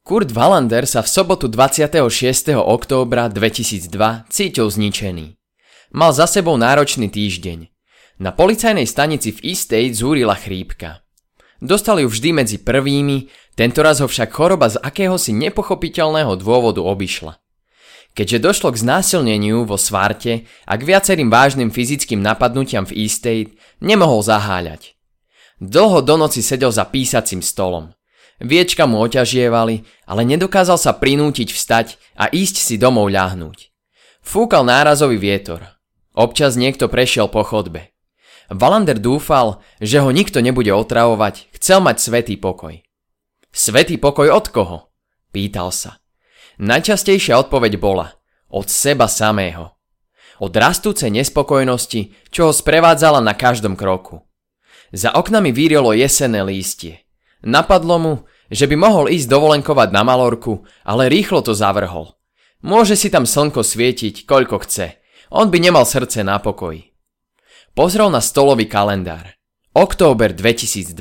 Kurt Wallander sa v sobotu 26. októbra 2002 cítil zničený. Mal za sebou náročný týždeň. Na policajnej stanici v East State zúrila chrípka. Dostal ju vždy medzi prvými, tentoraz ho však choroba z akéhosi nepochopiteľného dôvodu obišla. Keďže došlo k znásilneniu vo Svarte a k viacerým vážnym fyzickým napadnutiam v East State, nemohol zaháľať. Dlho do noci sedel za písacím stolom. Viečka mu oťažievali, ale nedokázal sa prinútiť vstať a ísť si domov ľahnúť. Fúkal nárazový vietor. Občas niekto prešiel po chodbe. Wallander dúfal, že ho nikto nebude otravovať, chcel mať svätý pokoj. Svätý pokoj od koho? Pýtal sa. Najčastejšia odpoveď bola od seba samého. Od rastúcej nespokojnosti, čo ho sprevádzala na každom kroku. Za oknami vírilo jesenné lístie. Napadlo mu, že by mohol ísť dovolenkovať na Malorku, ale rýchlo to zavrhol. Môže si tam slnko svietiť, koľko chce. On by nemal srdce na pokoji. Pozrel na stolový kalendár. Október 2002.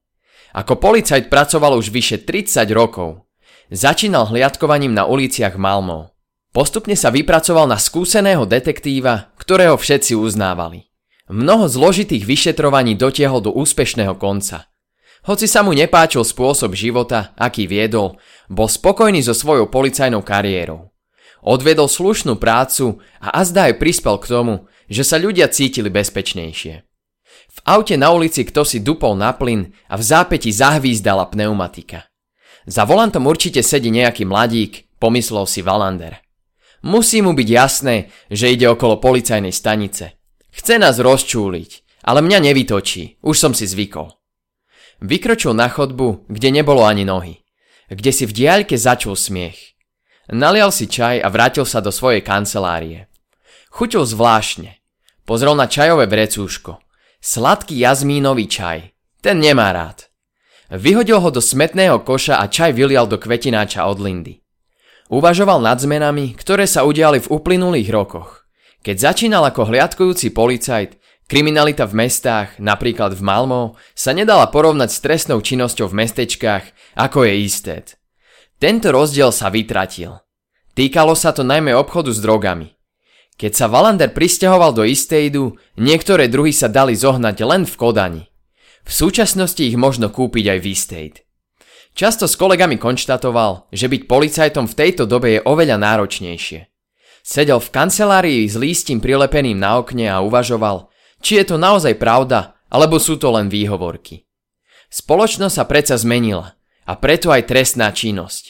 Ako policajt pracoval už vyše 30 rokov. Začínal hliadkovaním na uliciach Malmö. Postupne sa vypracoval na skúseného detektíva, ktorého všetci uznávali. Mnoho zložitých vyšetrovaní dotiahol do úspešného konca. Hoci sa mu nepáčil spôsob života, aký viedol, bol spokojný so svojou policajnou kariérou. Odviedol slušnú prácu a azda aj prispel k tomu, že sa ľudia cítili bezpečnejšie. V aute na ulici ktosi dupol na plyn a v zápäti zahvízdala pneumatika. Za volantom určite sedí nejaký mladík, pomyslel si Wallander. Musí mu byť jasné, že ide okolo policajnej stanice. Chce nás rozčúliť, ale mňa nevytočí, už som si zvykol. Vykročil na chodbu, kde nebolo ani nohy. Kde si v diaľke začul smiech. Nalial si čaj a vrátil sa do svojej kancelárie. Chutil zvláštne. Pozrel na čajové vrecúško. Sladký jazmínový čaj. Ten nemá rád. Vyhodil ho do smetného koša a čaj vylial do kvetináča od Lindy. Uvažoval nad zmenami, ktoré sa udiali v uplynulých rokoch. Keď začínal ako hliadkujúci policajt, kriminalita v mestách, napríklad v Malmö, sa nedala porovnať s trestnou činnosťou v mestečkách, ako je East State. Tento rozdiel sa vytratil. Týkalo sa to najmä obchodu s drogami. Keď sa Wallander prisťahoval do East Stateu, niektoré druhy sa dali zohnať len v Kodani. V súčasnosti ich možno kúpiť aj v East State. Často s kolegami konštatoval, že byť policajtom v tejto dobe je oveľa náročnejšie. Sedel v kancelárii s lístím prilepeným na okne a uvažoval, či je to naozaj pravda, alebo sú to len výhovorky. Spoločnosť sa predsa zmenila a preto aj trestná činnosť.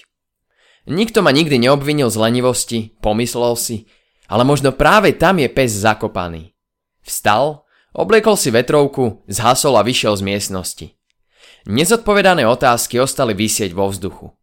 Nikto ma nikdy neobvinil z lenivosti, pomyslel si, ale možno práve tam je pes zakopaný. Vstal, obliekol si vetrovku, zhasol a vyšiel z miestnosti. Nezodpovedané otázky ostali visieť vo vzduchu.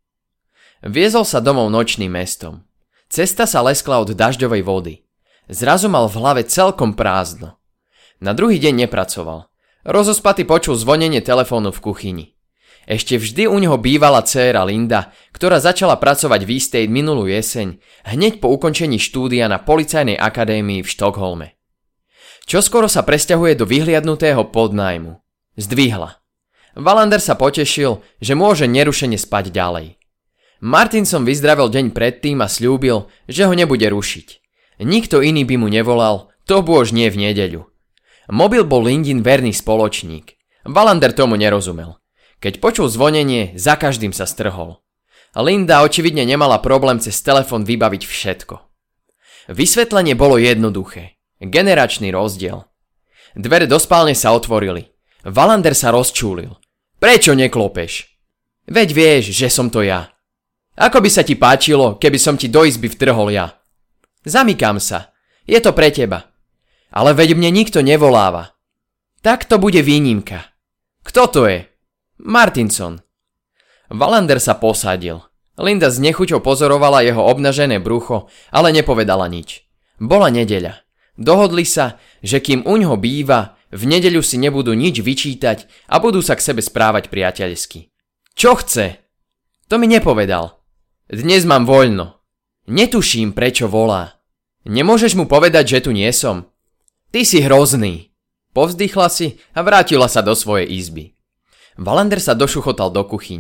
Viezol sa domov nočným mestom. Cesta sa leskla od dažďovej vody. Zrazu mal v hlave celkom prázdno. Na druhý deň nepracoval. Rozospatý počul zvonenie telefónu v kuchyni. Ešte vždy u neho bývala dcéra Linda, ktorá začala pracovať v East State minulú jeseň, hneď po ukončení štúdia na policajnej akadémii v Štokholme. Čoskoro sa presťahuje do vyhliadnutého podnájmu. Zdvihla. Wallander sa potešil, že môže nerušene spať ďalej. Martinson vyzdravil deň predtým a sľúbil, že ho nebude rušiť. Nikto iný by mu nevolal, to bôž nie v nedeľu. Mobil bol Lindin verný spoločník. Wallander tomu nerozumel. Keď počul zvonenie, za každým sa strhol. Linda očividne nemala problém cez telefón vybaviť všetko. Vysvetlenie bolo jednoduché. Generačný rozdiel. Dvere do spálne sa otvorili. Wallander sa rozčúlil. Prečo neklopeš? Veď vieš, že som to ja. Ako by sa ti páčilo, keby som ti do izby vtrhol ja? Zamykám sa. Je to pre teba. Ale veď mne nikto nevoláva. Tak to bude výnimka. Kto to je? Martinson. Wallander sa posadil. Linda s nechuťou pozorovala jeho obnažené brucho, ale nepovedala nič. Bola nedeľa. Dohodli sa, že kým uňho býva, v nedeľu si nebudú nič vyčítať a budú sa k sebe správať priateľsky. Čo chce? To mi nepovedal. Dnes mám voľno. Netuším, prečo volá. Nemôžeš mu povedať, že tu nie som? Ty si hrozný. Povzdychla si a vrátila sa do svojej izby. Wallander sa došuchotal do kuchyne.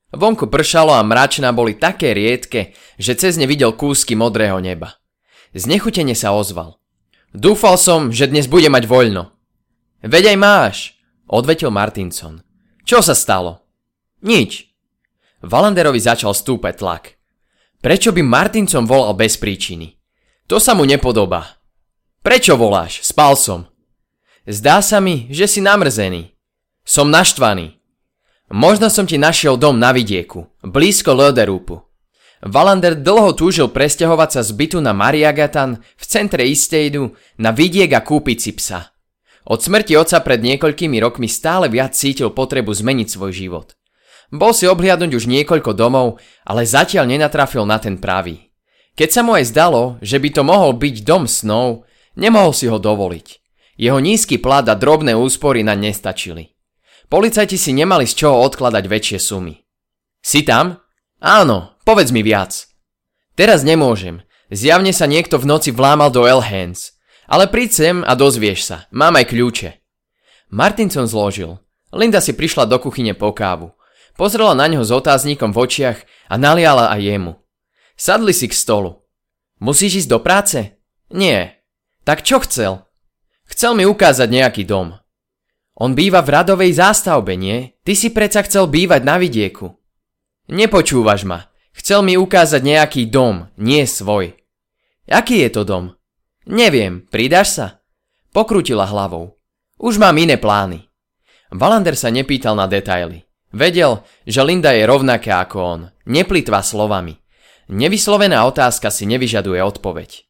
Vonku pršalo a mračná boli také riedke, že cez ne videl kúsky modrého neba. Znechutene sa ozval. Dúfal som, že dnes bude mať voľno. Veď aj máš, odvetil Martinson. Čo sa stalo? Nič. Wallanderovi začal stúpať tlak. Prečo by Martinson volal bez príčiny? To sa mu nepodobá. Prečo voláš? Spal som. Zdá sa mi, že si namrzený. Som naštvaný. Možno som ti našiel dom na vidieku, blízko Löderúpu. Wallander dlho túžil presťahovať sa z bytu na Mariagatan v centre Eastaidu na vidiek a kúpiť si psa. Od smrti otca pred niekoľkými rokmi stále viac cítil potrebu zmeniť svoj život. Bol si obhliadnuť už niekoľko domov, ale zatiaľ nenatrafil na ten pravý. Keď sa mu aj zdalo, že by to mohol byť dom snov, nemohol si ho dovoliť. Jeho nízky plat a drobné úspory naň nestačili. Policajti si nemali z čoho odkladať väčšie sumy. Si tam? Áno, povedz mi viac. Teraz nemôžem. Zjavne sa niekto v noci vlámal do Elhans. Ale príď sem a dozvieš sa. Mám aj kľúče. Martinson zložil. Linda si prišla do kuchyne po kávu. Pozrela na ňo s otáznikom v očiach a naliala aj jemu. Sadli si k stolu. Musíš ísť do práce? Nie. Tak čo chcel? Chcel mi ukázať nejaký dom. On býva v radovej zástavbe, nie? Ty si predsa chcel bývať na vidieku. Nepočúvaš ma. Chcel mi ukázať nejaký dom, nie svoj. Aký je to dom? Neviem, pridáš sa? Pokrútila hlavou. Už mám iné plány. Wallander sa nepýtal na detaily. Vedel, že Linda je rovnaká ako on. Neplýtva slovami. Nevyslovená otázka si nevyžaduje odpoveď.